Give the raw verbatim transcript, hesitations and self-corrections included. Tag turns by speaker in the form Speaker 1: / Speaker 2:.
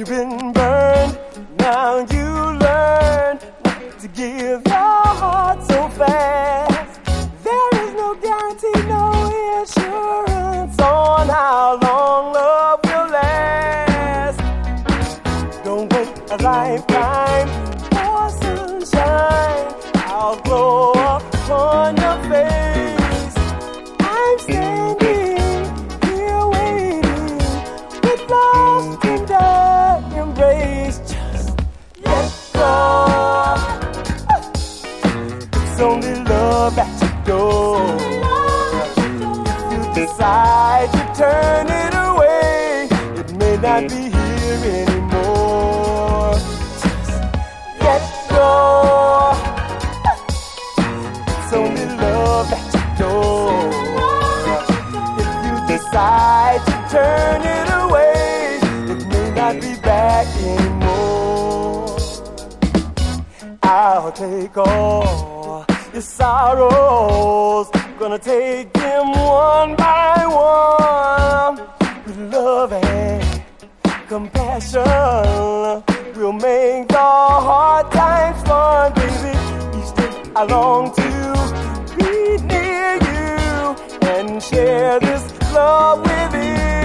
Speaker 1: you've been burned. Now you learn not to give your heart so fast. There is no guarantee, no insurance on how long love will last. Don't wait a lifetime for sunshine. I'll glow upon your face. I'm standing here waiting with lost tender embrace. Just let go. It's only love at your door. If you decide to turn it away, it may not be here anymore. Just let go. It's only love at your door. If you decide to turn it away, it may not be back anymore. I'll take all your sorrows, gonna take them one by one. With love and compassion, we'll make the hard times fun, baby. Each day I long to be near you and share this love with you.